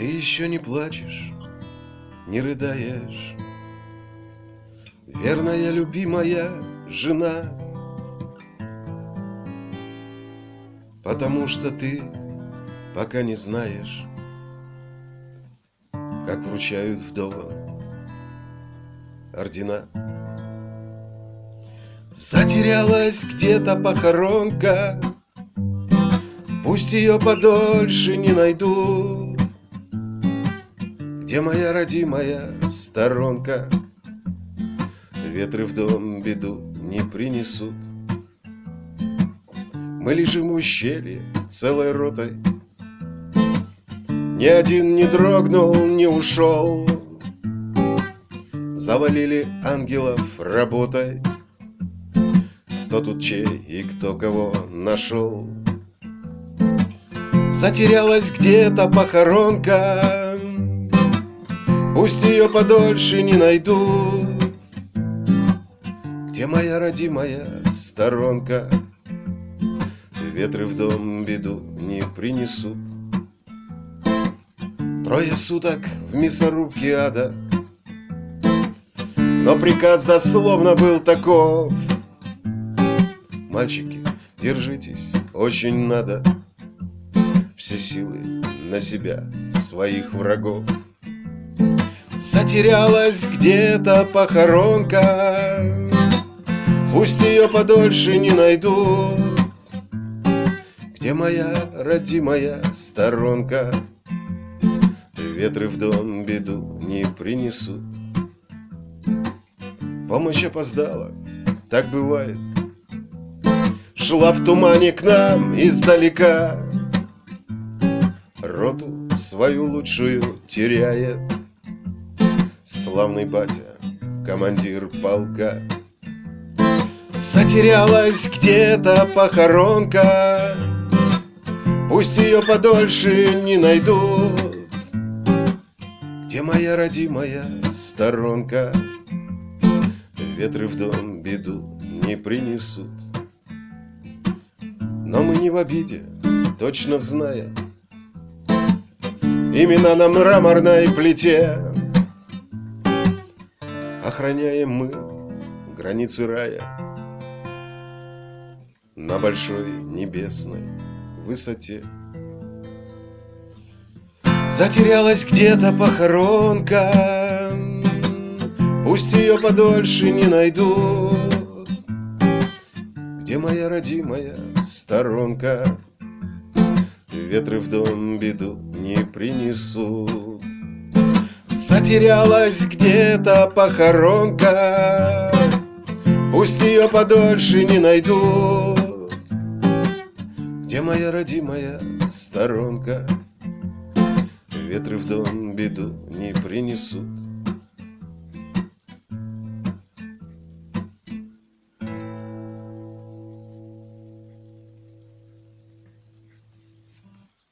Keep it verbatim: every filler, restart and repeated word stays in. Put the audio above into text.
Ты еще не плачешь, не рыдаешь, верная, любимая жена, потому что ты пока не знаешь, как вручают вдовам ордена. Затерялась где-то похоронка, пусть ее подольше не найдут. Где моя родимая сторонка? Ветры в дом беду не принесут. Мы лежим в ущелье целой ротой, ни один не дрогнул, не ушел. Завалили ангелов работой, кто тут чей и кто кого нашел. Затерялась где-то похоронка, пусть ее подольше не найдут. Где моя родимая сторонка? Ветры в дом беду не принесут. Трое суток в мясорубке ада, но приказ дословно был таков: мальчики, держитесь, очень надо, все силы на себя своих врагов. Затерялась где-то похоронка, пусть ее подольше не найдут. Где моя родимая сторонка? Ветры в дом беду не принесут. Помощь опоздала, так бывает, шла в тумане к нам издалека. Роту свою лучшую теряет славный батя, командир полка. Затерялась где-то похоронка, пусть ее подольше не найдут. Где моя родимая сторонка? Ветры в дом беду не принесут. Но мы не в обиде, точно зная имена на мраморной плите. Охраняем мы границы рая на большой небесной высоте. Затерялась где-то похоронка, пусть ее подольше не найдут. Где моя родимая сторонка? Ветры в дом беду не принесут. Затерялась где-то похоронка, пусть ее подольше не найдут. Где моя родимая сторонка? Ветры в дом беду не принесут.